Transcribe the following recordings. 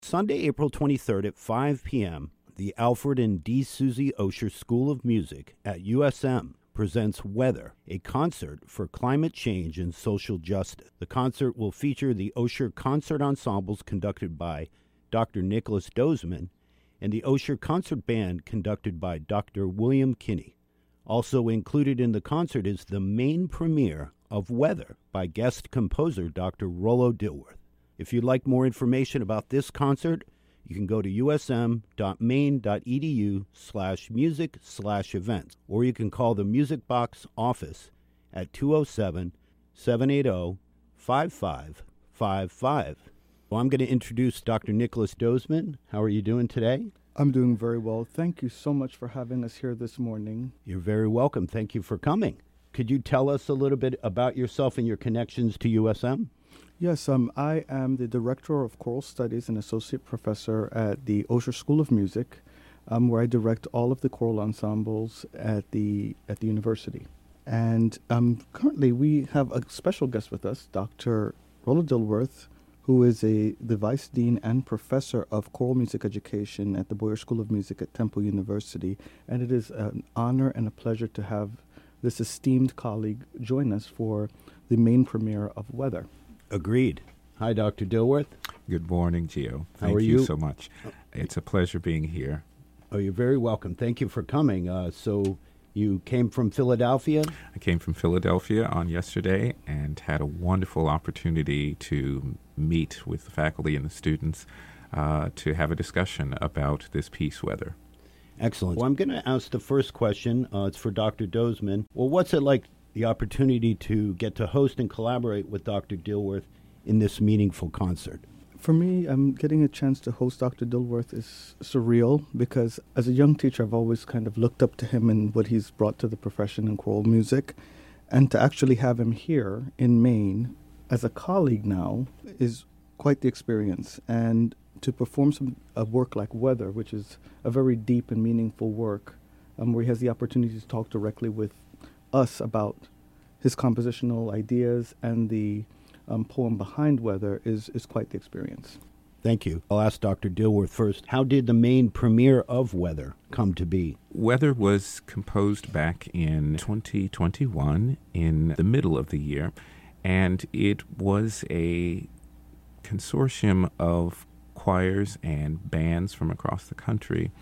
Sunday, April 23rd at 5 p.m., the Alfred and D. Susie Osher School of Music at USM presents Weather, a concert for climate change and social justice. The concert will feature the Osher Concert Ensembles conducted by Dr. Nicholas Dozman and the Osher Concert Band conducted by Dr. William Kinney. Also included in the concert is the main premiere of Weather by guest composer Dr. Rollo Dilworth. If you'd like more information about this concert, you can go to usm.maine.edu/music/events, or you can call the Music Box office at 207-780-5555. Well, I'm going to introduce Dr. Nicholas Dozman. How are you doing today? I'm doing very well. Thank you so much for having us here this morning. You're very welcome. Thank you for coming. Could you tell us a little bit about yourself and your connections to USM? Yes, I am the Director of Choral Studies and Associate Professor at the Osher School of Music, where I direct all of the choral ensembles at the university. And currently we have a special guest with us, Dr. Rollo Dilworth, who is the Vice Dean and Professor of Choral Music Education at the Boyer School of Music at Temple University. And it is an honor and a pleasure to have this esteemed colleague join us for the main premiere of Weather. Agreed. Hi, Dr. Dilworth. Good morning, Gio. How are you you? So much. It's a pleasure being here. Oh, you're very welcome. Thank you for coming. So you came from Philadelphia? I came from Philadelphia on yesterday and had a wonderful opportunity to meet with the faculty and the students to have a discussion about this piece, Weather. Excellent. Well, I'm going to ask the first question. It's for Dr. Dozman. Well, what's it like, the opportunity to get to host and collaborate with Dr. Dilworth in this meaningful concert? For me, getting a chance to host Dr. Dilworth is surreal because as a young teacher, I've always kind of looked up to him and what he's brought to the profession in choral music. And to actually have him here in Maine as a colleague now is quite the experience. And to perform a work like Weather, which is a very deep and meaningful work, where he has the opportunity to talk directly with us about his compositional ideas and the poem behind Weather is quite the experience. Thank you. I'll ask Dr. Dilworth first. How did the main premiere of Weather come to be? Weather was composed back in 2021 in the middle of the year, and it was a consortium of choirs and bands from across the country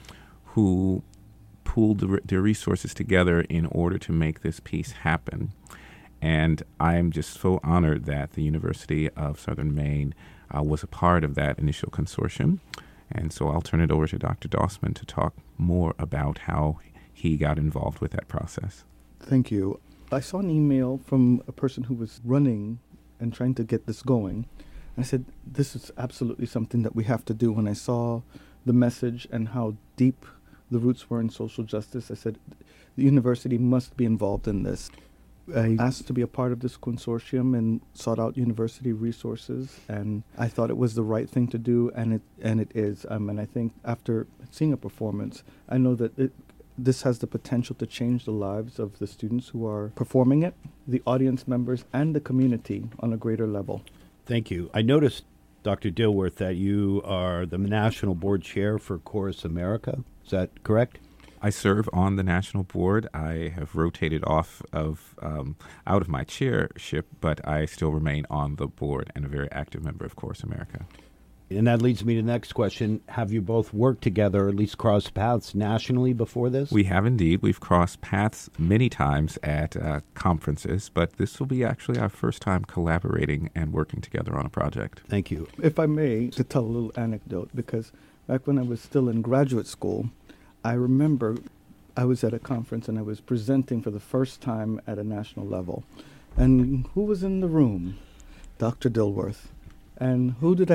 who pooled their resources together in order to make this piece happen. And I'm just so honored that the University of Southern Maine was a part of that initial consortium. And so I'll turn it over to Dr. Dozman to talk more about how he got involved with that process. Thank you. I saw an email from a person who was running and trying to get this going. I said, this is absolutely something that we have to do. When I saw the message and how deep the roots were in social justice, I said, the university must be involved in this. I asked to be a part of this consortium and sought out university resources, and I thought it was the right thing to do, and it is. And I think after seeing a performance, I know that this has the potential to change the lives of the students who are performing it, the audience members, and the community on a greater level. Thank you. I noticed, Dr. Dilworth, that you are the National Board Chair for Chorus America. Is that correct? I serve on the national board. I have rotated off of out of my chairship, but I still remain on the board and a very active member of Chorus America. And that leads me to the next question. Have you both worked together, or at least crossed paths nationally before this? We have indeed. We've crossed paths many times at conferences, but this will be actually our first time collaborating and working together on a project. Thank you. If I may, to tell a little anecdote, because back when I was still in graduate school, I remember I was at a conference and I was presenting for the first time at a national level. And who was in the room? Dr. Dilworth. And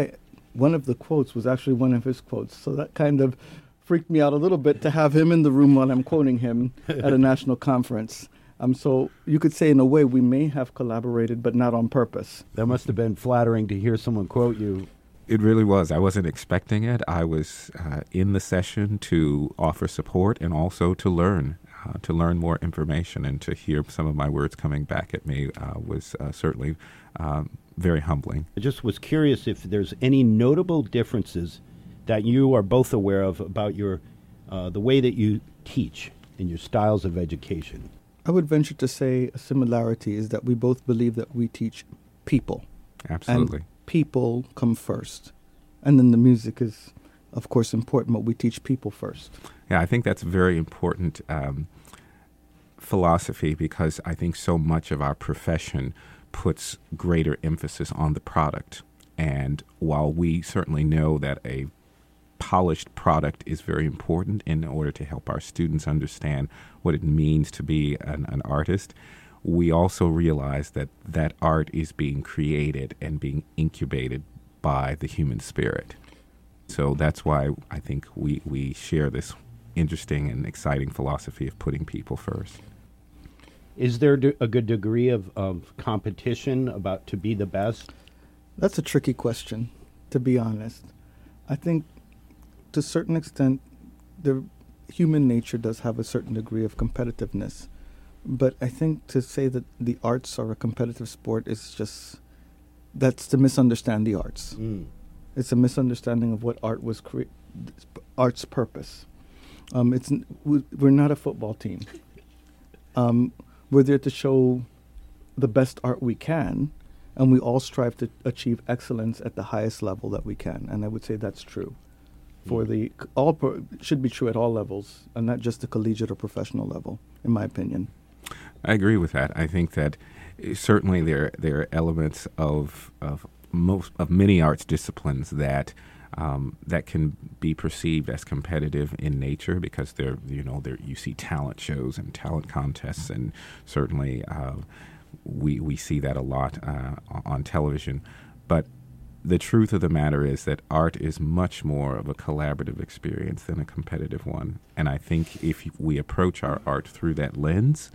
one of the quotes was actually one of his quotes. So that kind of freaked me out a little bit to have him in the room while I'm quoting him at a national conference. So you could say in a way we may have collaborated, but not on purpose. That must have been flattering to hear someone quote you. It really was. I wasn't expecting it. I was in the session to offer support and also to learn more information, and to hear some of my words coming back at me was certainly very humbling. I just was curious if there's any notable differences that you are both aware of about your the way that you teach and your styles of education? I would venture to say a similarity is that we both believe that we teach people. Absolutely. And people come first. And then the music is, of course, important, but we teach people first. Yeah, I think that's a very important philosophy, because I think so much of our profession puts greater emphasis on the product. And while we certainly know that a polished product is very important in order to help our students understand what it means to be an artist, we also realize that that art is being created and being incubated by the human spirit. So that's why I think we share this interesting and exciting philosophy of putting people first. Is there a good degree of competition about to be the best? That's a tricky question, to be honest. I think to a certain extent, the human nature does have a certain degree of competitiveness. But I think to say that the arts are a competitive sport is that's to misunderstand the arts. It's a misunderstanding of what art was art's purpose. We're not a football team. We're there to show the best art we can, and we all strive to achieve excellence at the highest level that we can. And I would say that's true. Should be true at all levels, and not just the collegiate or professional level, in my opinion. I agree with that. I think that certainly there are elements of many arts disciplines that can be perceived as competitive in nature, because you see talent shows and talent contests, and certainly we see that a lot on television. But the truth of the matter is that art is much more of a collaborative experience than a competitive one. And I think if we approach our art through that lens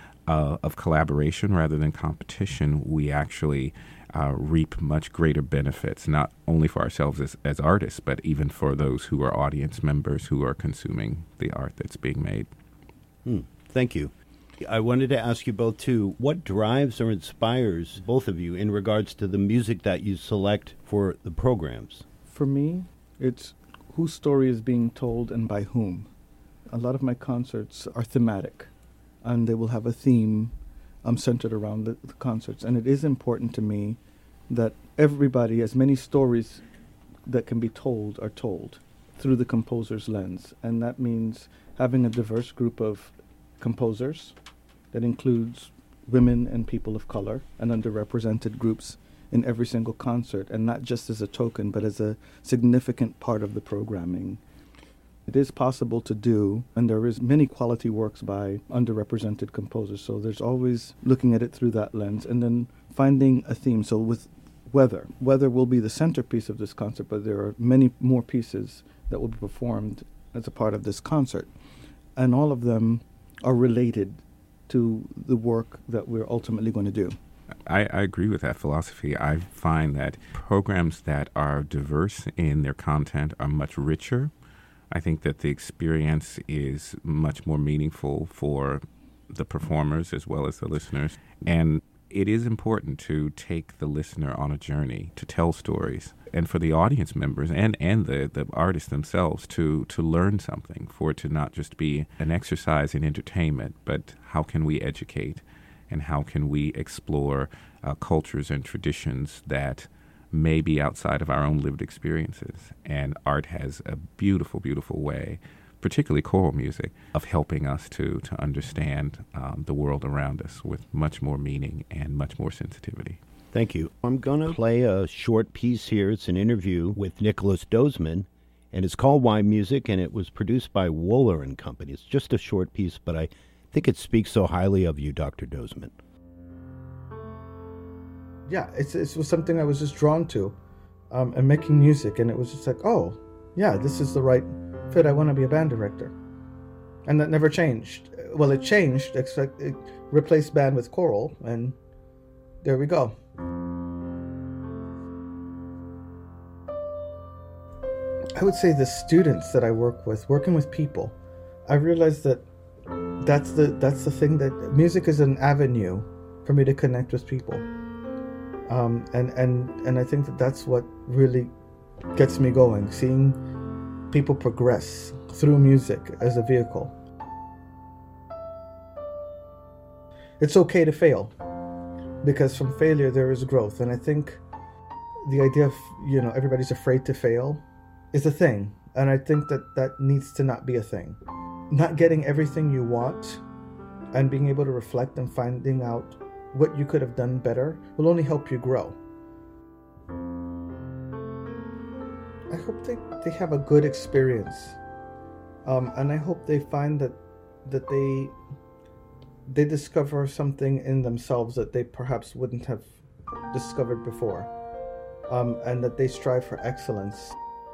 of collaboration rather than competition, we actually reap much greater benefits, not only for ourselves as artists, but even for those who are audience members who are consuming the art that's being made. Thank you. I wanted to ask you both, too, what drives or inspires both of you in regards to the music that you select for the programs? For me, it's whose story is being told and by whom. A lot of my concerts are thematic, and they will have a theme centered around the concerts. And it is important to me that everybody, as many stories that can be told, are told through the composer's lens. And that means having a diverse group of composers that includes women and people of color and underrepresented groups in every single concert, and not just as a token, but as a significant part of the programming. It is possible to do, and there is many quality works by underrepresented composers, so there's always looking at it through that lens, and then finding a theme. So with Weather will be the centerpiece of this concert, but there are many more pieces that will be performed as a part of this concert, and all of them are related to the work that we're ultimately going to do. I agree with that philosophy. I find that programs that are diverse in their content are much richer. I think that the experience is much more meaningful for the performers as well as the listeners. And it is important to take the listener on a journey, to tell stories, and for the audience members and the artists themselves to learn something, for it to not just be an exercise in entertainment, but how can we educate and how can we explore cultures and traditions that may be outside of our own lived experiences. And art has a beautiful, beautiful way, particularly choral music, of helping us to understand the world around us with much more meaning and much more sensitivity. Thank you. I'm going to play a short piece here. It's an interview with Nicholas Dozeman, and it's called Why Music, and it was produced by Wooler and Company. It's just a short piece, but I think it speaks so highly of you, Dr. Dozeman. Yeah, it was something I was just drawn to, and making music, and it was just like, oh, yeah, this is the right fit. I want to be a band director. And that never changed. Well, it changed, except it replaced band with choral, and there we go. I would say the students that I working with people, I realized that that's the thing, that music is an avenue for me to connect with people. And I think that's what really gets me going, seeing people progress through music as a vehicle. It's okay to fail, because from failure there is growth. And I think the idea of, everybody's afraid to fail is a thing. And I think that needs to not be a thing. Not getting everything you want and being able to reflect and finding out what you could have done better will only help you grow. I hope they have a good experience. And I hope they find that they discover something in themselves that they perhaps wouldn't have discovered before. And that they strive for excellence.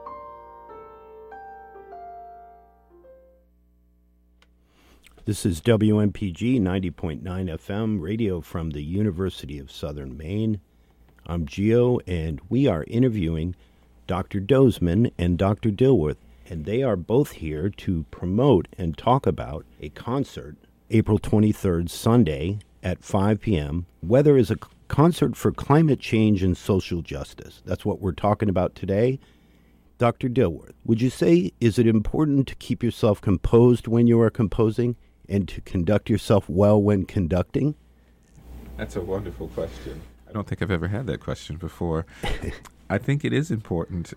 This is WMPG 90.9 FM radio from the University of Southern Maine. I'm Gio, and we are interviewing Dr. Dozeman and Dr. Dilworth, and they are both here to promote and talk about a concert April 23rd, Sunday at 5 p.m. Weather is a concert for climate change and social justice. That's what we're talking about today. Dr. Dilworth, would you say, is it important to keep yourself composed when you are composing and to conduct yourself well when conducting? That's a wonderful question. I don't think I've ever had that question before. I think it is important.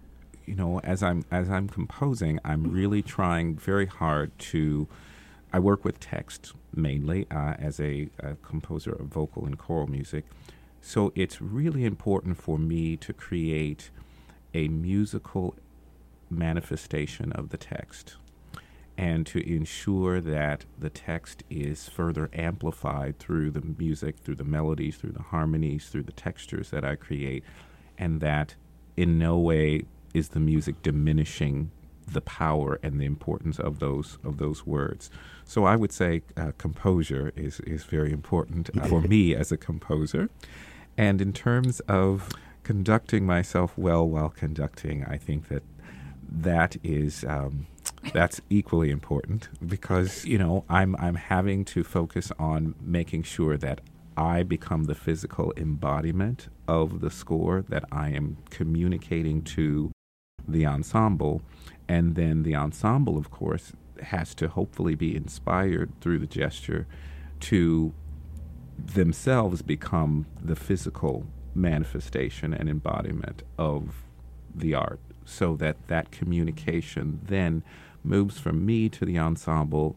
As I'm composing, I'm really trying very hard to. I work with text mainly as a composer of vocal and choral music, so it's really important for me to create a musical manifestation of the text, and to ensure that the text is further amplified through the music, through the melodies, through the harmonies, through the textures that I create, and that in no way is the music diminishing the power and the importance of those words. So I would say composure is very important for me as a composer. And in terms of conducting myself well while conducting, I think that is that's equally important, because I'm having to focus on making sure that I become the physical embodiment of the score, that I am communicating to the ensemble, and then the ensemble, of course, has to hopefully be inspired through the gesture to themselves become the physical manifestation and embodiment of the art, so that communication then moves from me to the ensemble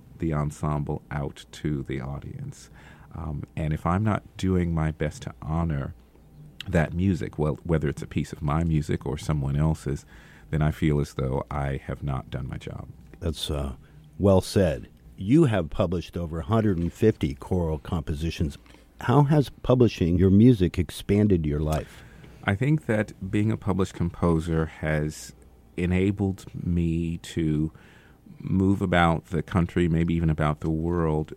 out to the audience. And if I'm not doing my best to honor that music, well, whether it's a piece of my music or someone else's, then I feel as though I have not done my job. That's well said. You have published over 150 choral compositions. How has publishing your music expanded your life? I think that being a published composer has enabled me to move about the country, maybe even about the world,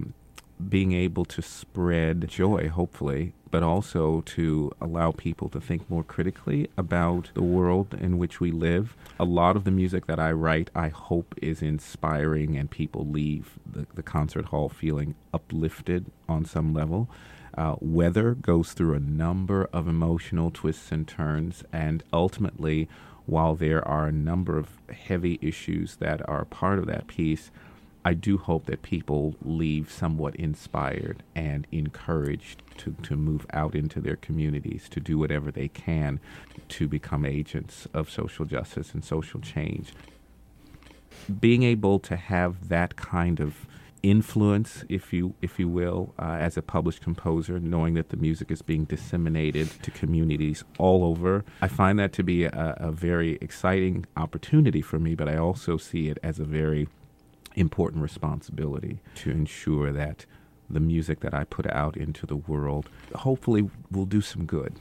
being able to spread joy, hopefully, but also to allow people to think more critically about the world in which we live. A lot of the music that I write, I hope, is inspiring, and people leave the concert hall feeling uplifted on some level. Weather goes through a number of emotional twists and turns, and ultimately, while there are a number of heavy issues that are part of that piece, I do hope that people leave somewhat inspired and encouraged to move out into their communities, to do whatever they can to become agents of social justice and social change. Being able to have that kind of influence, if you will, as a published composer, knowing that the music is being disseminated to communities all over, I find that to be a very exciting opportunity for me, but I also see it as a very important responsibility to ensure that the music that I put out into the world hopefully will do some good.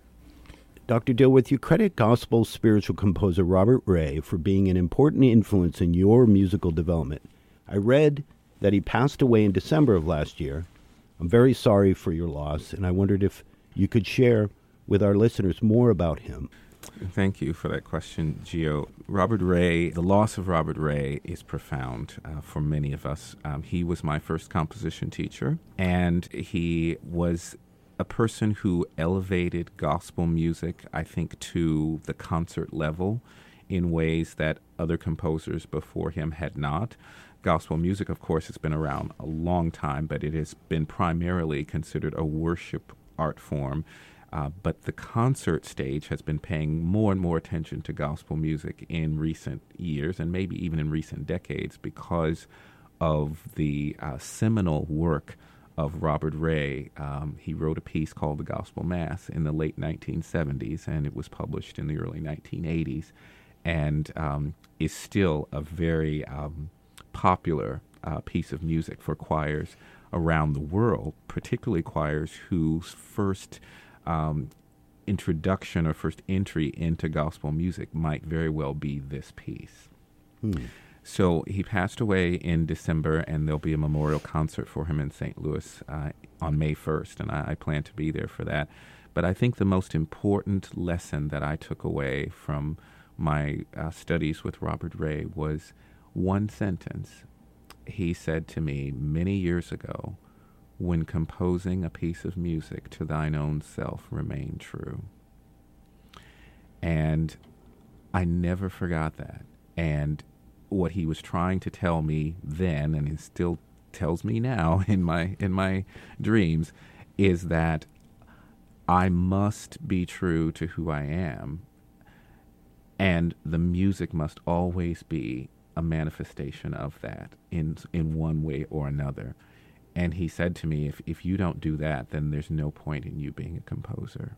Dr. Dilworth, you credit gospel spiritual composer Robert Ray for being an important influence in your musical development. I read that he passed away in December of last year. I'm very sorry for your loss, and I wondered if you could share with our listeners more about him. Thank you for that question, Gio. Robert Ray, the loss of Robert Ray is profound for many of us. He was my first composition teacher, and he was a person who elevated gospel music, I think, to the concert level in ways that other composers before him had not. Gospel music, of course, has been around a long time, but it has been primarily considered a worship art form. But the concert stage has been paying more and more attention to gospel music in recent years, and maybe even in recent decades, because of the seminal work of Robert Ray. He wrote a piece called The Gospel Mass in the late 1970s, and it was published in the early 1980s, and is still a very popular piece of music for choirs around the world, particularly choirs whose first introduction or first entry into gospel music might very well be this piece. So he passed away in December, and there'll be a memorial concert for him in St. Louis on May 1st, and I plan to be there for that. But I think the most important lesson that I took away from my studies with Robert Ray was one sentence. He said to me many years ago, "When composing a piece of music, to thine own self remain true." And I never forgot that. And what he was trying to tell me then, and he still tells me now in my dreams, is that I must be true to who I am, and the music must always be a manifestation of that in one way or another. And he said to me, if you don't do that, then there's no point in you being a composer.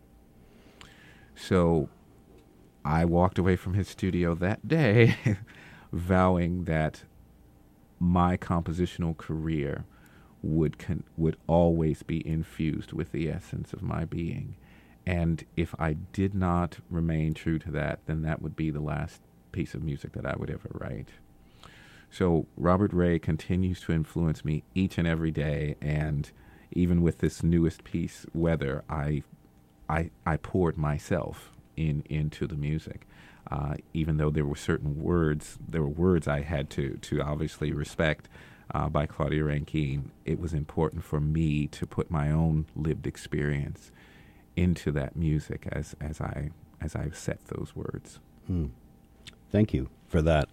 So I walked away from his studio that day vowing that my compositional career would always be infused with the essence of my being. And if I did not remain true to that, then that would be the last piece of music that I would ever write. So Robert Ray continues to influence me each and every day, and even with this newest piece, Weather, I poured myself into the music. Even though there were words I had to obviously respect by Claudia Rankine, it was important for me to put my own lived experience into that music as I set those words. Thank you for that.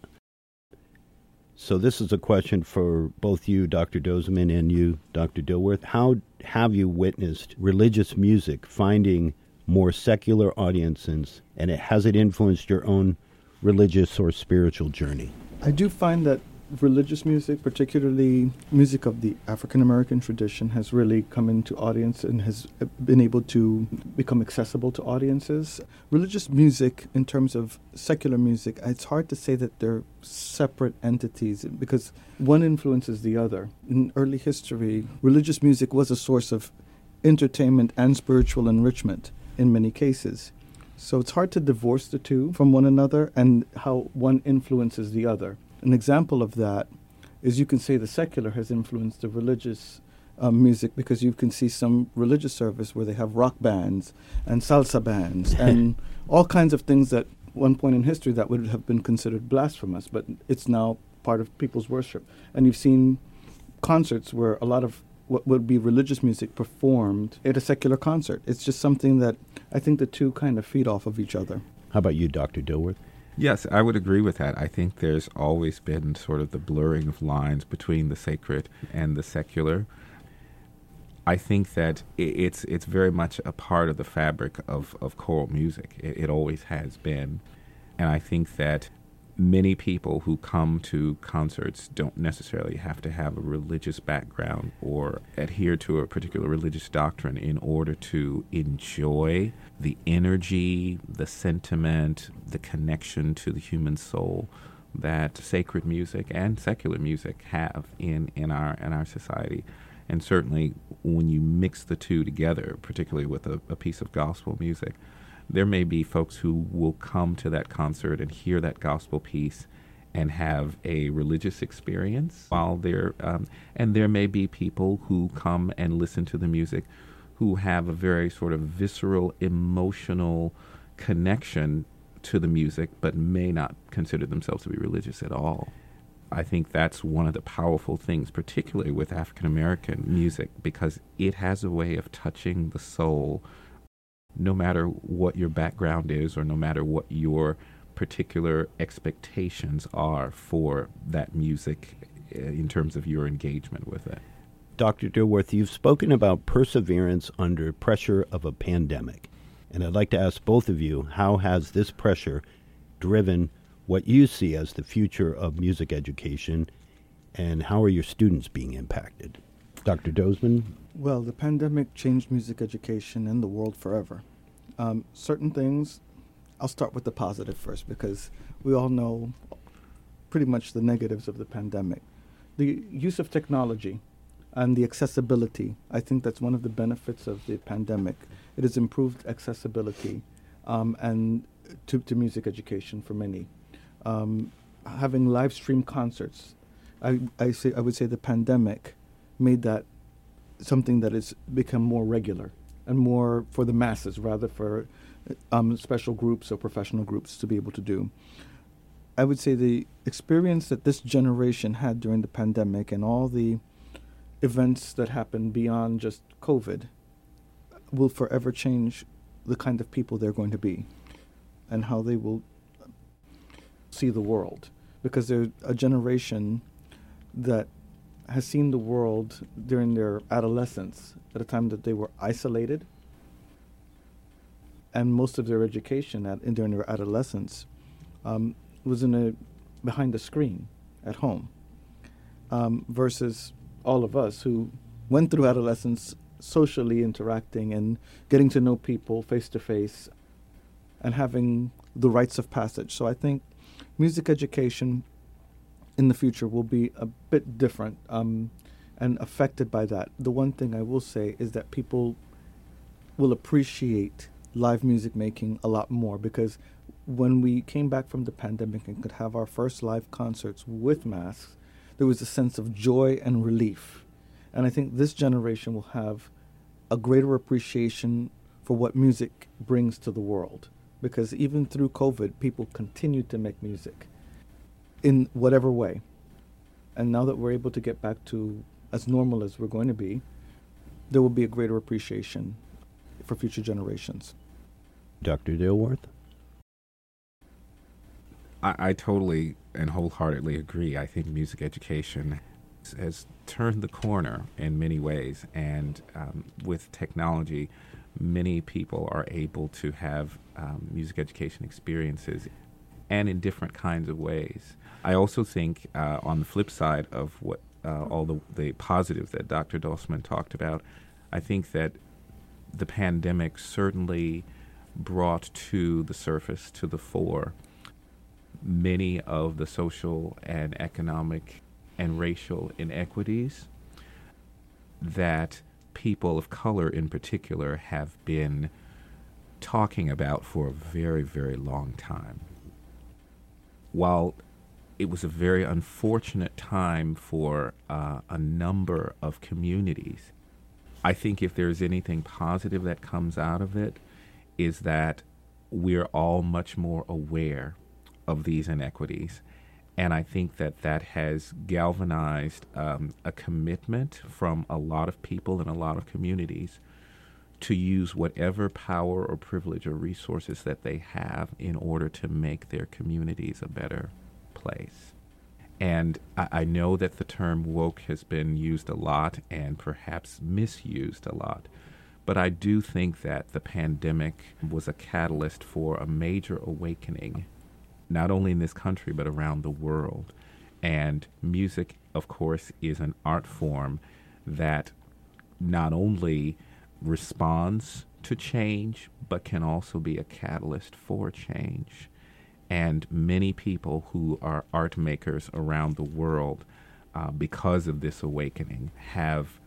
So this is a question for both you, Dr. Dozeman, and you, Dr. Dilworth. How have you witnessed religious music finding more secular audiences, and has it influenced your own religious or spiritual journey? I do find that religious music, particularly music of the African American tradition, has really come into audience and has been able to become accessible to audiences. Religious music, in terms of secular music, it's hard to say that they're separate entities because one influences the other. In early history, religious music was a source of entertainment and spiritual enrichment in many cases. So it's hard to divorce the two from one another and how one influences the other. An example of that is you can say the secular has influenced the religious music, because you can see some religious service where they have rock bands and salsa bands and all kinds of things that one point in history that would have been considered blasphemous, but it's now part of people's worship. And you've seen concerts where a lot of what would be religious music performed at a secular concert. It's just something that I think the two kind of feed off of each other. How about you, Dr. Dilworth? Yes, I would agree with that. I think there's always been sort of the blurring of lines between the sacred and the secular. I think that it's very much a part of the fabric of choral music. It always has been. And I think that many people who come to concerts don't necessarily have to have a religious background or adhere to a particular religious doctrine in order to enjoy the energy, the sentiment, the connection to the human soul that sacred music and secular music have in our society. And certainly when you mix the two together, particularly with a piece of gospel music, there may be folks who will come to that concert and hear that gospel piece and have a religious experience while they're, and there may be people who come and listen to the music who have a very sort of visceral, emotional connection to the music, but may not consider themselves to be religious at all. I think that's one of the powerful things, particularly with African American music, because it has a way of touching the soul no matter what your background is or no matter what your particular expectations are for that music in terms of your engagement with it. Dr. Dilworth, you've spoken about perseverance under pressure of a pandemic. And I'd like to ask both of you, how has this pressure driven what you see as the future of music education, and how are your students being impacted? Dr. Dozeman? Well, the pandemic changed music education and the world forever. Certain things, I'll start with the positive first, because we all know pretty much the negatives of the pandemic. The use of technology and the accessibility, I think that's one of the benefits of the pandemic. It has improved accessibility and to music education for many. Having live stream concerts, I would say the pandemic made that something that has become more regular and more for the masses rather for special groups or professional groups to be able to do. I would say the experience that this generation had during the pandemic and all the events that happened beyond just COVID will forever change the kind of people they're going to be and how they will see the world. Because they're a generation that has seen the world during their adolescence at a time that they were isolated, and most of their education during their adolescence was behind a screen at home, versus all of us who went through adolescence socially interacting and getting to know people face to face and having the rites of passage. So I think music education in the future will be a bit different and affected by that. The one thing I will say is that people will appreciate live music making a lot more, because when we came back from the pandemic and could have our first live concerts with masks, there was a sense of joy and relief. And I think this generation will have a greater appreciation for what music brings to the world, because even through COVID, people continued to make music in whatever way. And now that we're able to get back to as normal as we're going to be, there will be a greater appreciation for future generations. Dr. Dilworth? I totally and wholeheartedly agree. I think music education has turned the corner in many ways, and with technology, many people are able to have music education experiences, and in different kinds of ways. I also think on the flip side of what all the positives that Dr. Dozeman talked about, I think that the pandemic certainly brought to the surface, to the fore, many of the social and economic and racial inequities that people of color in particular have been talking about for a very, very long time. While it was a very unfortunate time for a number of communities, I think if there's anything positive that comes out of it is that we're all much more aware of these inequities. And I think that that has galvanized a commitment from a lot of people in a lot of communities to use whatever power or privilege or resources that they have in order to make their communities a better place. And I know that the term woke has been used a lot and perhaps misused a lot, but I do think that the pandemic was a catalyst for a major awakening, not only in this country, but around the world. And music, of course, is an art form that not only responds to change, but can also be a catalyst for change. And many people who are art makers around the world, because of this awakening, have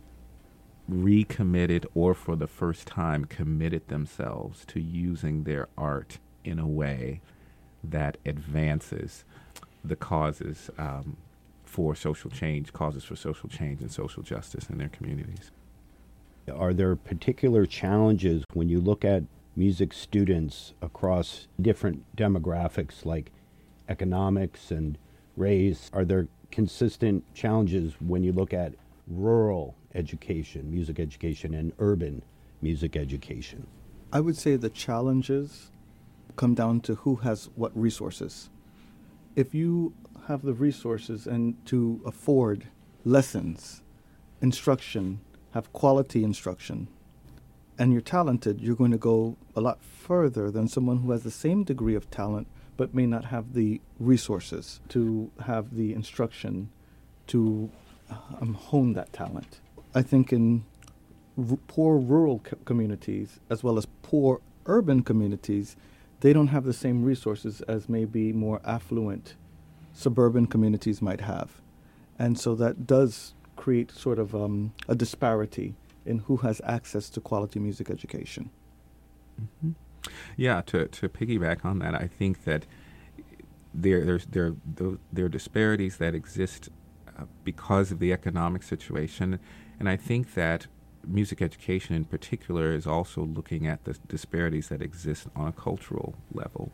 recommitted or for the first time committed themselves to using their art in a way that advances the causes for social change, causes for social change and social justice in their communities. Are there particular challenges when you look at music students across different demographics like economics and race? Are there consistent challenges when you look at rural education, music education, and urban music education? I would say the challenges come down to who has what resources. If you have the resources and to afford lessons, instruction, have quality instruction, and you're talented, you're going to go a lot further than someone who has the same degree of talent but may not have the resources to have the instruction to hone that talent. I think in poor rural communities as well as poor urban communities, they don't have the same resources as maybe more affluent suburban communities might have. And so that does create sort of a disparity in who has access to quality music education. Mm-hmm. Yeah, to piggyback on that, I think that there are disparities that exist because of the economic situation, and I think that music education in particular is also looking at the disparities that exist on a cultural level.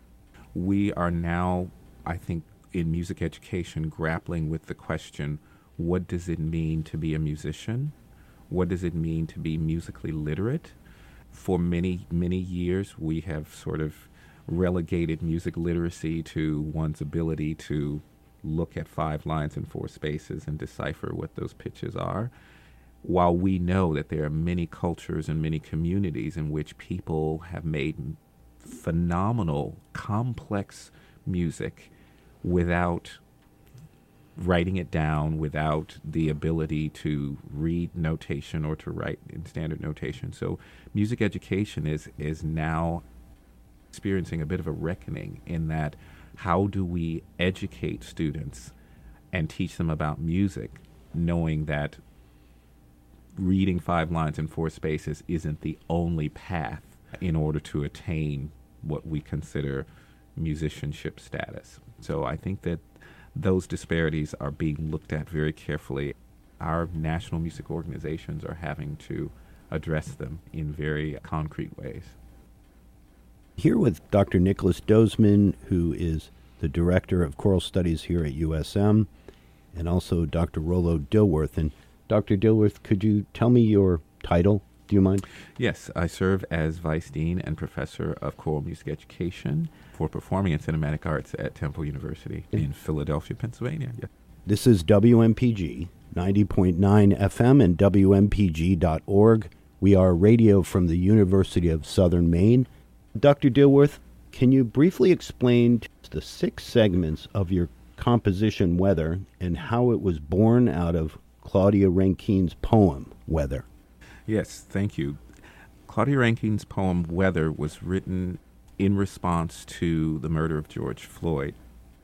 We are now, I think, in music education grappling with the question, what does it mean to be a musician? What does it mean to be musically literate? For many, many years, we have sort of relegated music literacy to one's ability to look at 5 lines and 4 spaces and decipher what those pitches are. While we know that there are many cultures and many communities in which people have made phenomenal, complex music without writing it down, without the ability to read notation or to write in standard notation. So music education is now experiencing a bit of a reckoning in that how do we educate students and teach them about music, knowing that reading 5 lines and 4 spaces isn't the only path in order to attain what we consider musicianship status. So I think that those disparities are being looked at very carefully. Our national music organizations are having to address them in very concrete ways. Here with Dr. Nicholas Dozeman, who is the Director of Choral Studies here at USM, and also Dr. Rollo Dilworth. And Dr. Dilworth, could you tell me your title? Do you mind? Yes, I serve as Vice Dean and Professor of Choral Music Education for Performing and Cinematic Arts at Temple University in Philadelphia, Pennsylvania. Yeah. This is WMPG 90.9 FM and WMPG.org. We are radio from the University of Southern Maine. Dr. Dilworth, can you briefly explain the 6 segments of your composition, Weather, and how it was born out of Claudia Rankine's poem, Weather? Yes, thank you. Claudia Rankine's poem, Weather, was written in response to the murder of George Floyd,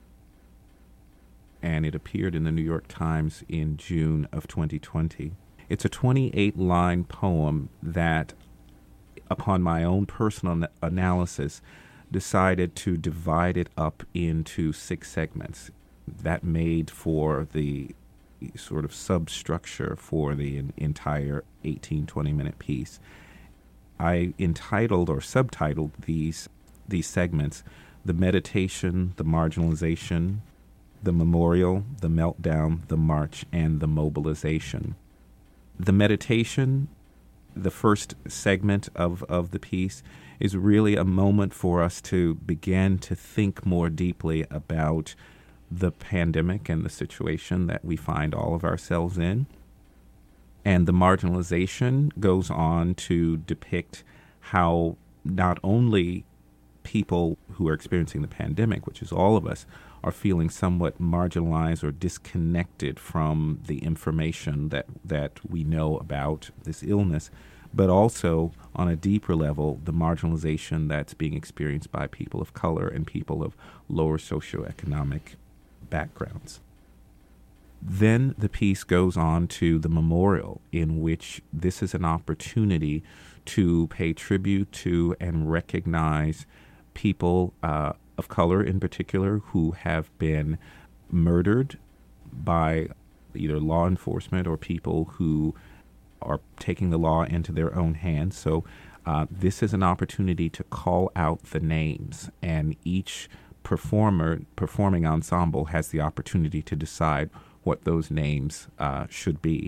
and it appeared in the New York Times in June of 2020. It's a 28-line poem that, upon my own personal analysis, decided to divide it up into 6 segments. That made for the sort of substructure for the entire 18-20-minute piece. I entitled or subtitled these segments The Meditation, The Marginalization, The Memorial, The Meltdown, The March, and The Mobilization. The meditation, the first segment of the piece, is really a moment for us to begin to think more deeply about the pandemic and the situation that we find all of ourselves in. And the marginalization goes on to depict how not only people who are experiencing the pandemic, which is all of us, are feeling somewhat marginalized or disconnected from the information that we know about this illness, but also on a deeper level, the marginalization that's being experienced by people of color and people of lower socioeconomic backgrounds. Then the piece goes on to the memorial, in which this is an opportunity to pay tribute to and recognize people of color in particular who have been murdered by either law enforcement or people who are taking the law into their own hands. So this is an opportunity to call out the names, and each performing ensemble has the opportunity to decide what those names should be.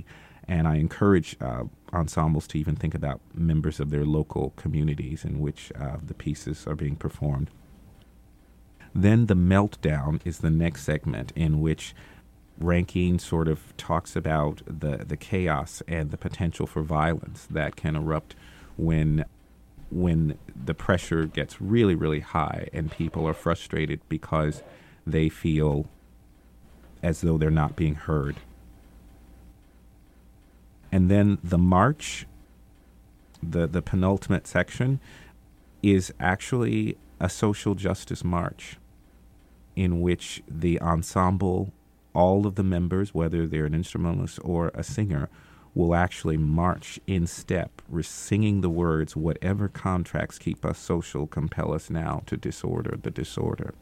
And I encourage ensembles to even think about members of their local communities in which the pieces are being performed. Then the meltdown is the next segment, in which Rankine sort of talks about the chaos and the potential for violence that can erupt when the pressure gets really, really high and people are frustrated because they feel as though they're not being heard. And then the march, the penultimate section, is actually a social justice march in which the ensemble, all of the members, whether they're an instrumentalist or a singer, will actually march in step, singing the words, "Whatever contracts keep us social compel us now to disorder the disorder."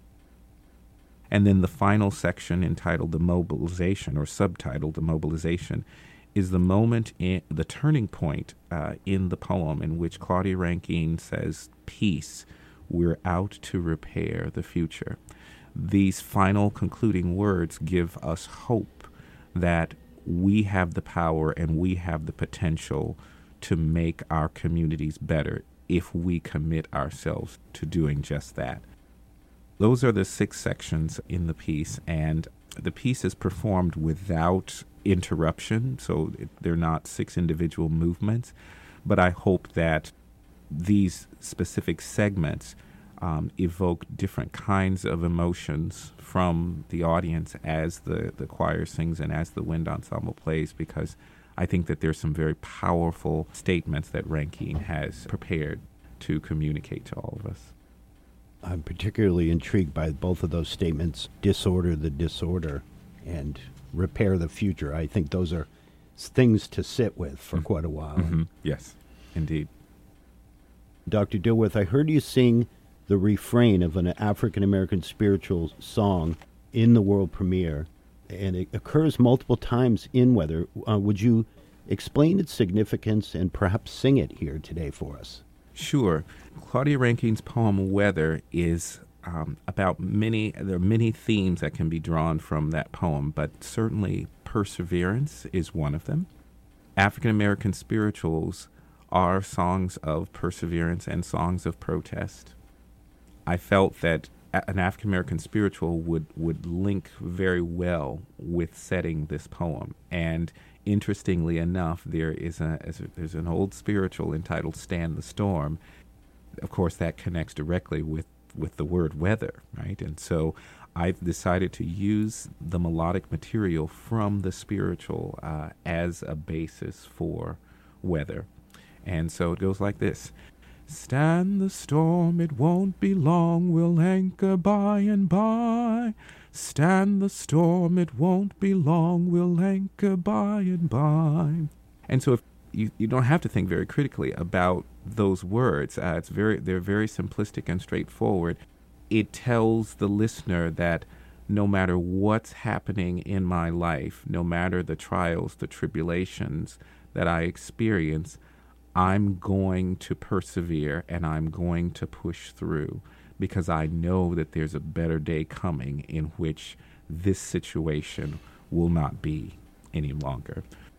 And then the final section, entitled The Mobilization, or subtitled The Mobilization, is the moment, the turning point in the poem in which Claudia Rankine says, "Peace, we're out to repair the future." These final concluding words give us hope that we have the power and we have the potential to make our communities better if we commit ourselves to doing just that. Those are the 6 sections in the piece, and the piece is performed without interruption, so they're not 6 individual movements, but I hope that these specific segments evoke different kinds of emotions from the audience as the choir sings and as the wind ensemble plays, because I think that there's some very powerful statements that Rankine has prepared to communicate to all of us. I'm particularly intrigued by both of those statements, disorder the disorder and repair the future. I think those are things to sit with for quite a while. Mm-hmm. Yes, indeed. Dr. Dilworth, I heard you sing the refrain of an African-American spiritual song in the world premiere, and it occurs multiple times in Weather. Would you explain its significance and perhaps sing it here today for us? Sure. Claudia Rankine's poem Weather is about there are many themes that can be drawn from that poem, but certainly perseverance is one of them. African-American spirituals are songs of perseverance and songs of protest. I felt that an African-American spiritual would link very well with setting this poem. And interestingly enough, there's an old spiritual entitled Stand the Storm. Of course, that connects directly with the word weather, right? And so I've decided to use the melodic material from the spiritual as a basis for weather. And so it goes like this. Stand the storm, it won't be long, we'll anchor by and by. Stand the storm, it won't be long, we'll anchor by and by. And so if you don't have to think very critically about those words. They're very simplistic and straightforward. It tells the listener that no matter what's happening in my life, no matter the trials, the tribulations that I experience, I'm going to persevere and I'm going to push through, because I know that there's a better day coming in which this situation will not be any longer.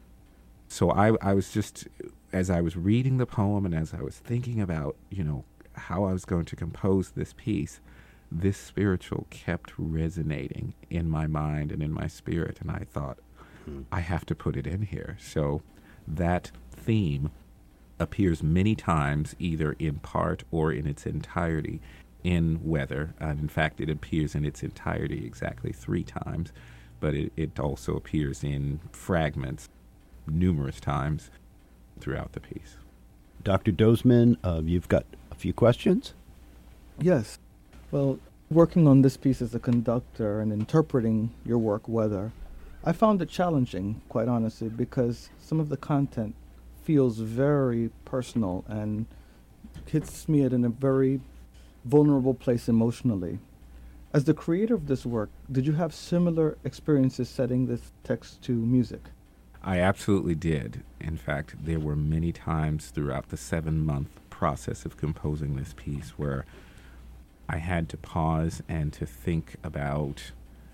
So I was just, as I was reading the poem and as I was thinking about, how I was going to compose this piece, this spiritual kept resonating in my mind and in my spirit. And I thought, I have to put it in here. So that theme appears many times, either in part or in its entirety in Weather. In fact, it appears in its entirety exactly 3 times, but it also appears in fragments numerous times throughout the piece. Dr. Dozeman, you've got a few questions? Yes. Well, working on this piece as a conductor and interpreting your work, Weather, I found it challenging, quite honestly, because some of the content feels very personal and hits me in a very vulnerable place emotionally. As the creator of this work, did you have similar experiences setting this text to music? I absolutely did. In fact, there were many times throughout the 7-month process of composing this piece where I had to pause and to think about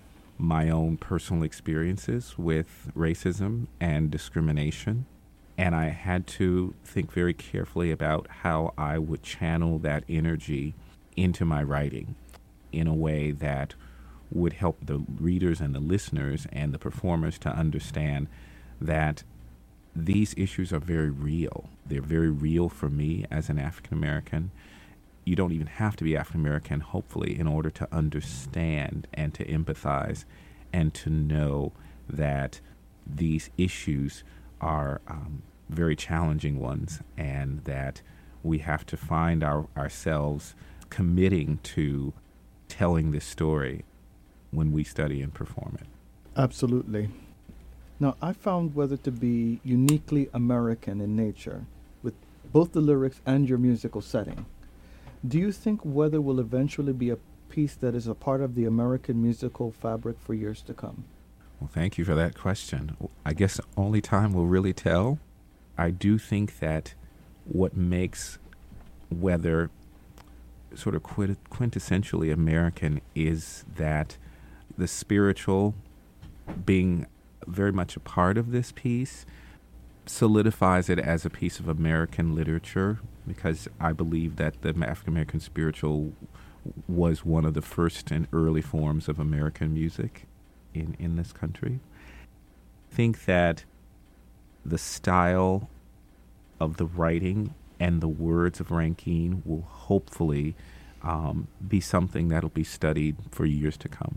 my own personal experiences with racism and discrimination. And I had to think very carefully about how I would channel that energy into my writing in a way that would help the readers and the listeners and the performers to understand that these issues are very real. They're very real for me as an African American. You don't even have to be African American, hopefully, in order to understand and to empathize and to know that these issues are very challenging ones, and that we have to find ourselves committing to telling this story when we study and perform it. Absolutely. Now, I found Weather to be uniquely American in nature, with both the lyrics and your musical setting. Do you think Weather will eventually be a piece that is a part of the American musical fabric for years to come? Well, thank you for that question. I guess only time will really tell. I do think that what makes Weather sort of quintessentially American is that the spiritual, being very much a part of this piece, solidifies it as a piece of American literature, because I believe that the African American spiritual was one of the first and early forms of American music in this country. I think that the style of the writing and the words of Rankine will hopefully be something that'll be studied for years to come.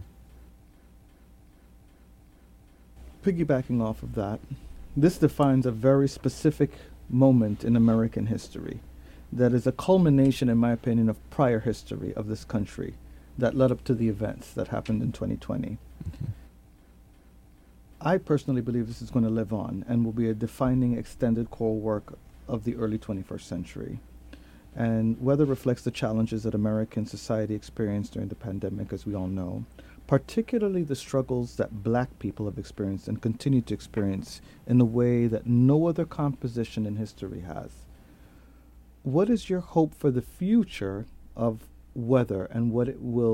Piggybacking off of that, this defines a very specific moment in American history that is a culmination, in my opinion, of prior history of this country that led up to the events that happened in 2020. Mm-hmm. I personally believe this is going to live on and will be a defining extended core work of the early 21st century. And Weather reflects the challenges that American society experienced during the pandemic, as we all know, particularly the struggles that Black people have experienced and continue to experience in a way that no other composition in history has. What is your hope for the future of Weather and what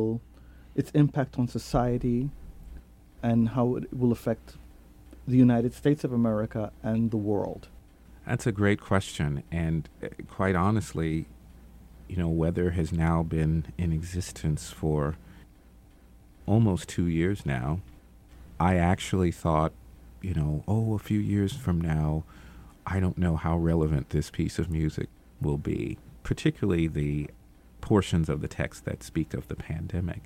its impact on society and how it will affect the United States of America and the world? That's a great question, and quite honestly, Weather has now been in existence for almost 2 years now. I actually thought, a few years from now, I don't know how relevant this piece of music will be, particularly the portions of the text that speak of the pandemic.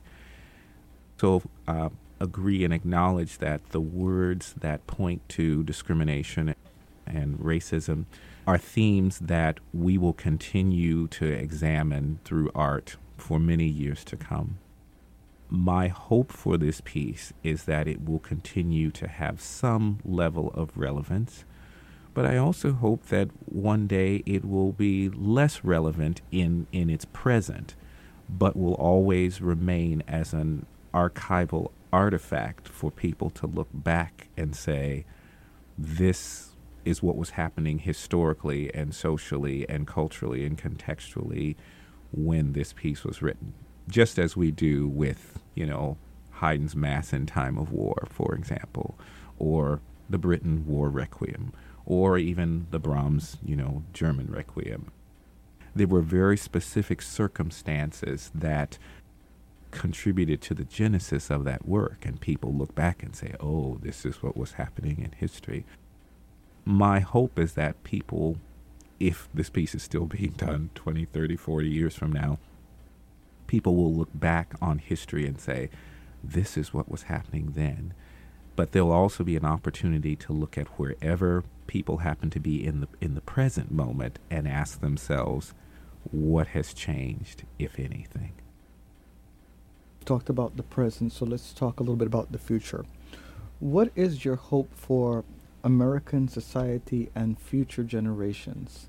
So agree and acknowledge that the words that point to discrimination and racism are themes that we will continue to examine through art for many years to come. My hope for this piece is that it will continue to have some level of relevance, but I also hope that one day it will be less relevant in its present, but will always remain as an archival artifact for people to look back and say, this is what was happening historically and socially and culturally and contextually when this piece was written. Just as we do with, Haydn's Mass in Time of War, for example, or the Britten War Requiem, or even the Brahms, German Requiem. There were very specific circumstances that contributed to the genesis of that work, and people look back and say, oh, this is what was happening in history. My hope is that people, if this piece is still being done 20, 30, 40 years from now, people will look back on history and say, this is what was happening then. But there'll also be an opportunity to look at wherever people happen to be in the present moment and ask themselves, what has changed, if anything? Talked about the present, so let's talk a little bit about the future. What is your hope for American society and future generations?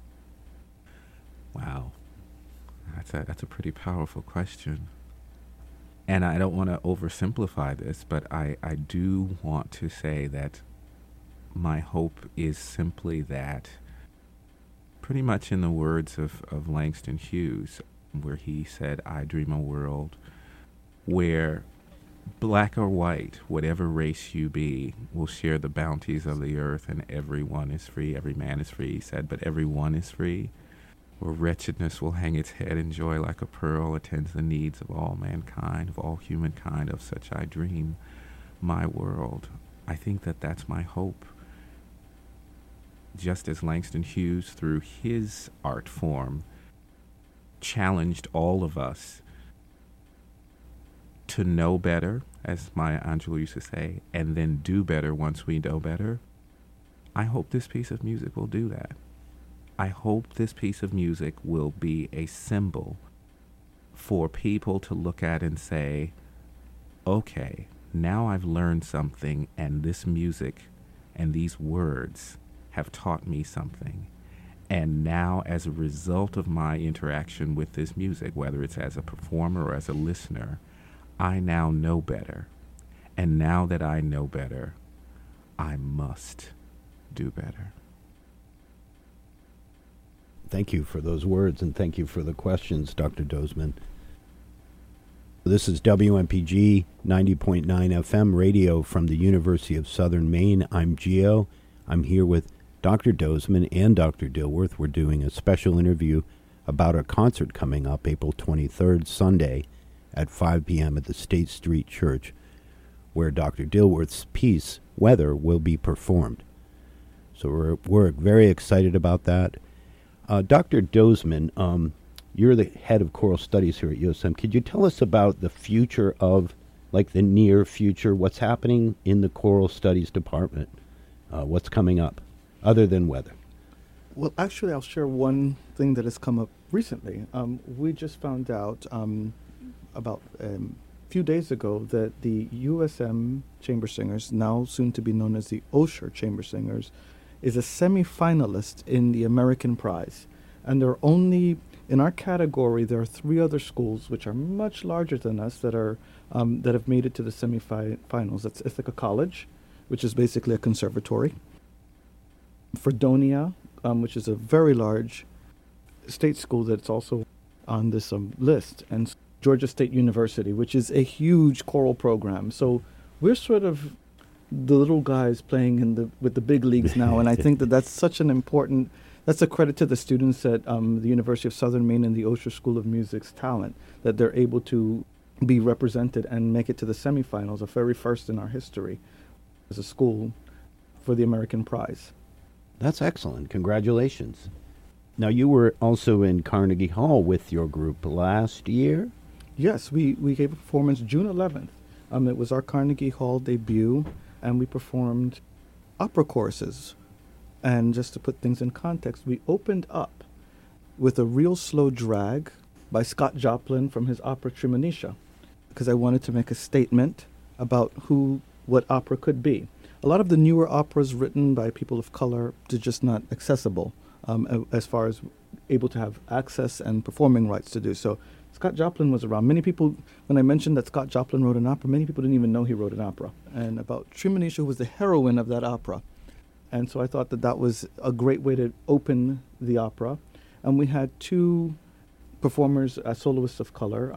Wow. That's a pretty powerful question. And I don't want to oversimplify this, but I do want to say that my hope is simply that, pretty much in the words of Langston Hughes, where he said, I dream a world where black or white, whatever race you be, will share the bounties of the earth, and everyone is free. Every man is free, he said, but everyone is free. Where wretchedness will hang its head and joy like a pearl attends the needs of all mankind, of all humankind, of such I dream my world. I think that that's my hope. Just as Langston Hughes, through his art form, challenged all of us to know better, as Maya Angelou used to say, and then do better once we know better, I hope this piece of music will do that. I hope this piece of music will be a symbol for people to look at and say, okay, now I've learned something, and this music and these words have taught me something. And now, as a result of my interaction with this music, whether it's as a performer or as a listener, I now know better. And now that I know better, I must do better. Thank you for those words, and thank you for the questions, Dr. Dozeman. This is WMPG 90.9 FM radio from the University of Southern Maine. I'm Gio. I'm here with Dr. Dozeman and Dr. Dilworth. We're doing a special interview about a concert coming up April 23rd, Sunday, at 5 p.m. at the State Street Church, where Dr. Dilworth's piece, Weather, will be performed. So we're very excited about that. Dr. Dozeman, you're the head of choral studies here at USM. Could you tell us about the future of, like the near future, what's happening in the choral studies department? What's coming up, other than weather? Well, actually, I'll share one thing that has come up recently. We just found out about a few days ago that the USM Chamber Singers, now soon to be known as the Osher Chamber Singers, is a semi-finalist in the American Prize. And there are only, in our category, there are 3 other schools which are much larger than us that are that have made it to the semi-finals. That's Ithaca College, which is basically a conservatory. Fredonia, which is a very large state school that's also on this list, and Georgia State University, which is a huge choral program. So we're sort of the little guys playing with the big leagues now, and I think that's such an important. That's a credit to the students at the University of Southern Maine and the Osher School of Music's talent, that they're able to be represented and make it to the semifinals, a very first in our history as a school for the American Prize. That's excellent. Congratulations. Now, you were also in Carnegie Hall with your group last year? Yes, we gave a performance June 11th. It was our Carnegie Hall debut, and we performed opera choruses. And just to put things in context, we opened up with a real slow drag by Scott Joplin from his opera Tremonisha, because I wanted to make a statement about what opera could be. A lot of the newer operas written by people of color are just not accessible as far as able to have access and performing rights to do so. Scott Joplin was around. Many people, when I mentioned that Scott Joplin wrote an opera, many people didn't even know he wrote an opera. And about Tremonisha, who was the heroine of that opera. And so I thought that was a great way to open the opera. And we had 2 performers, soloists of color,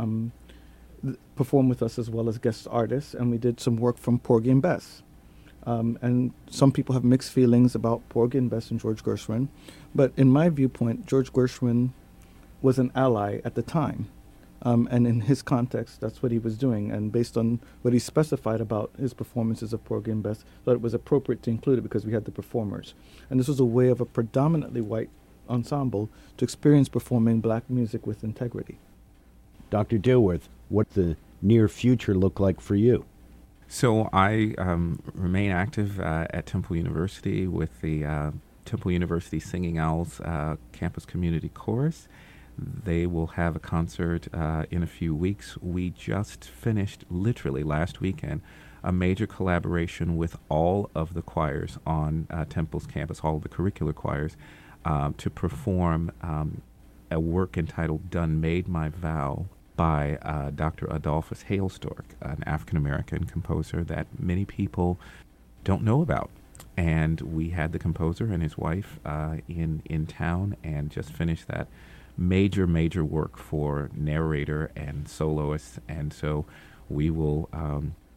perform with us as well as guest artists. And we did some work from Porgy and Bess. And some people have mixed feelings about Porgy and Bess and George Gershwin. But in my viewpoint, George Gershwin was an ally at the time. And in his context, that's what he was doing. And based on what he specified about his performances of Porgy and Bess, thought it was appropriate to include it because we had the performers. And this was a way of a predominantly white ensemble to experience performing black music with integrity. Dr. Dilworth, what the near future look like for you? So I remain active at Temple University with the Temple University Singing Owls Campus Community Chorus. They will have a concert in a few weeks. We just finished, literally last weekend, a major collaboration with all of the choirs on Temple's campus, all of the curricular choirs, to perform a work entitled Done Made My Vow by Dr. Adolphus Hailstork, an African-American composer that many people don't know about. And we had the composer and his wife in town and just finished that major work for narrator and soloists. And so we will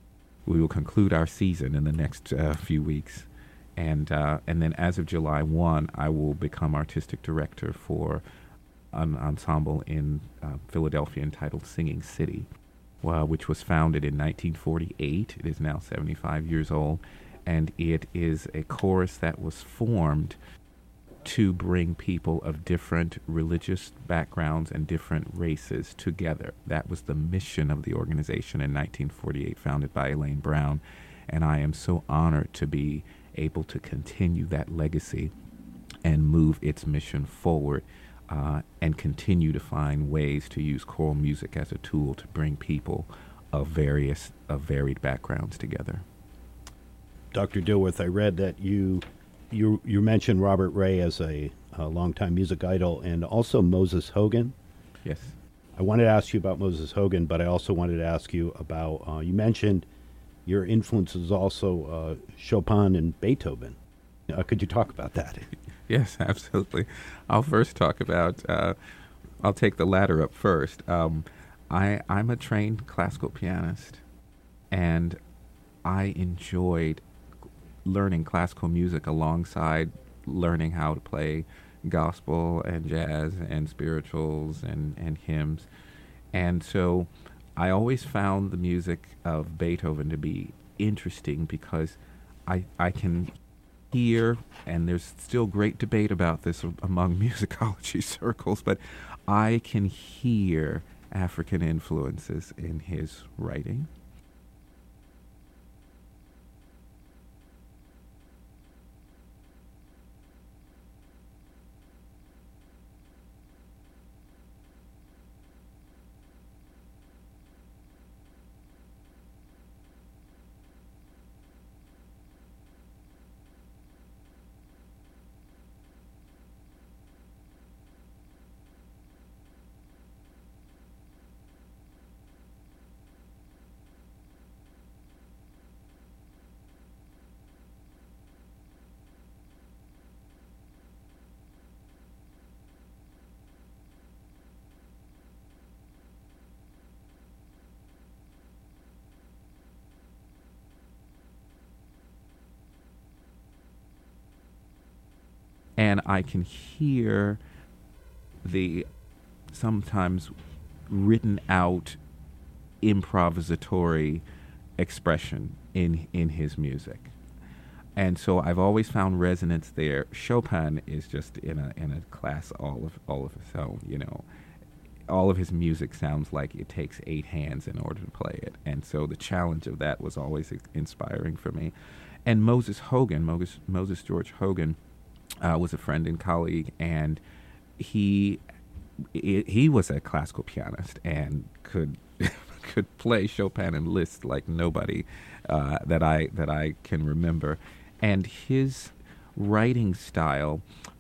We will conclude our season in the next few weeks. And then as of July 1, I will become artistic director for an ensemble in Philadelphia entitled Singing City, which was founded in 1948. It is now 75 years old, and it is a chorus that was formed to bring people of different religious backgrounds and different races together. That was the mission of the organization in 1948, founded by Elaine Brown, and I am so honored to be able to continue that legacy and move its mission forward, and continue to find ways to use choral music as a tool to bring people of varied backgrounds together. Dr. Dilworth, I read that you mentioned Robert Ray as a longtime music idol, and also Moses Hogan. Yes. I wanted to ask you about Moses Hogan, but I also wanted to ask you about, you mentioned your influences also Chopin and Beethoven. Could you talk about that? Yes, absolutely. I'll first talk about, I'll take the latter up first. I'm a trained classical pianist, and I enjoyed learning classical music alongside learning how to play gospel and jazz and spirituals and hymns. And so I always found the music of Beethoven to be interesting because I can hear, and there's still great debate about this among musicology circles, but I can hear African influences in his writing. And I can hear the sometimes written out improvisatory expression in his music. And so I've always found resonance there. Chopin is just in a class all of his own, you know. All of his music sounds like it takes 8 hands in order to play it. And so the challenge of that was always inspiring for me. And Moses George Hogan, was a friend and colleague, and he was a classical pianist and could play Chopin and Liszt like nobody that I can remember. And his writing style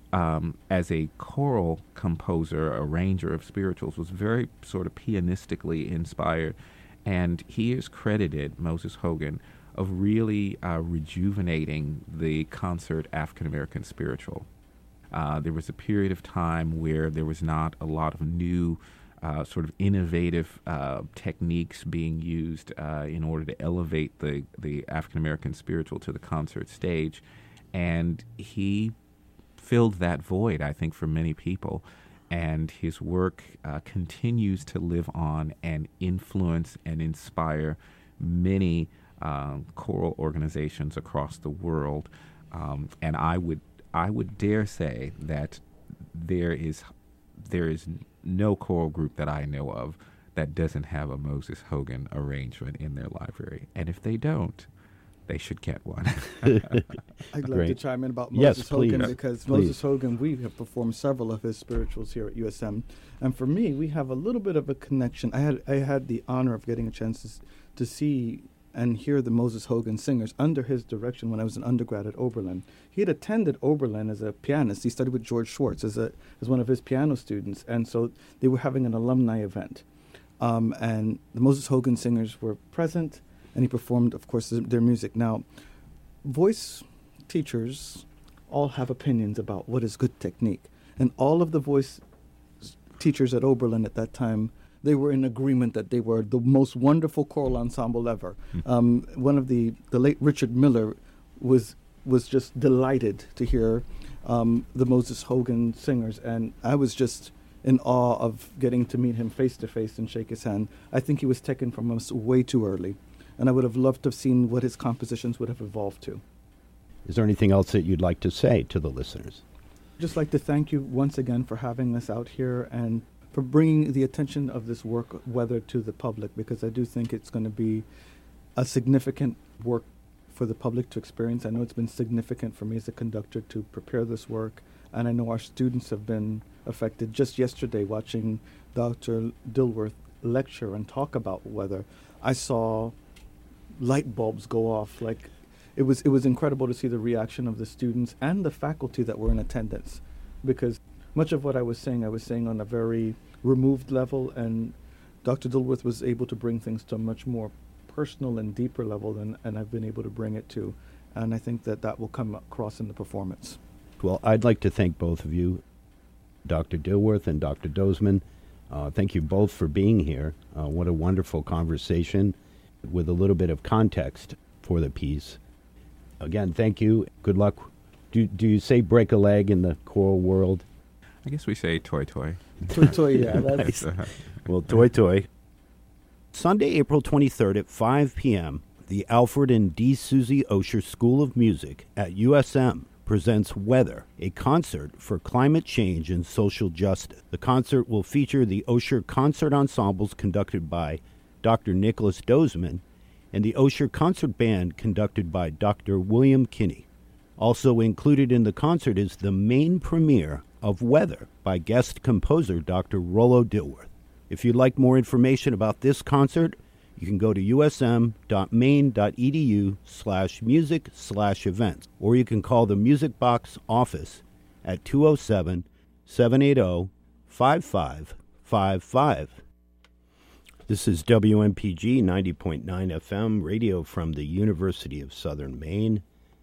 as a choral composer, arranger of spirituals, was very sort of pianistically inspired. And he is credited, Moses Hogan, of really rejuvenating the concert African-American spiritual. There was a period of time where there was not a lot of new sort of innovative techniques being used in order to elevate the African-American spiritual to the concert stage. And he filled that void, I think, for many people. And his work continues to live on and influence and inspire many choral organizations across the world, and I would dare say that there is no choral group that I know of that doesn't have a Moses Hogan arrangement in their library, and if they don't, they should get one. I'd like to chime in about Moses Hogan, because please. Moses Hogan, we have performed several of his spirituals here at USM, and for me, we have a little bit of a connection. I had the honor of getting a chance to see and hear the Moses Hogan singers under his direction when I was an undergrad at Oberlin. He had attended Oberlin as a pianist. He studied with George Schwartz as one of his piano students, and so they were having an alumni event. And the Moses Hogan singers were present, and he performed, of course, their music. Now, voice teachers all have opinions about what is good technique, and all of the voice teachers at Oberlin at that time they were in agreement that they were the most wonderful choral ensemble ever. One of the late Richard Miller was just delighted to hear the Moses Hogan singers, and I was just in awe of getting to meet him face to face and shake his hand. I think he was taken from us way too early, and I would have loved to have seen what his compositions would have evolved to. Is there anything else that you'd like to say to the listeners? Just like to thank you once again for having us out here and for bringing the attention of this work, Weather, to the public, because I do think it's going to be a significant work for the public to experience. I know it's been significant for me as a conductor to prepare this work, and I know our students have been affected. Just yesterday, watching Dr. Dilworth lecture and talk about weather, I saw light bulbs go off. Like, it was incredible to see the reaction of the students and the faculty that were in attendance, because much of what I was saying on a very removed level, and Dr. Dilworth was able to bring things to a much more personal and deeper level than I've been able to bring it to, and I think that will come across in the performance. Well, I'd like to thank both of you, Dr. Dilworth and Dr. Dozeman. Thank you both for being here. What a wonderful conversation with a little bit of context for the piece. Again, thank you. Good luck. Do you say break a leg in the choral world? I guess we say toy toy. Toy toy, yeah. That's Well, toy toy. Sunday, April 23rd at 5 p.m., the Alfred and D. Susie Osher School of Music at USM presents Weather, a concert for climate change and social justice. The concert will feature the Osher Concert Ensembles conducted by Dr. Nicholas Dozeman and the Osher Concert Band conducted by Dr. William Kinney. Also included in the concert is the main premiere of Weather by guest composer Dr. Rollo Dilworth. If you'd like more information about this concert, you can go to usm.maine.edu/music/events, or you can call the Music Box office at 207-780-5555. This is WMPG 90.9 FM, radio from the University of Southern Maine.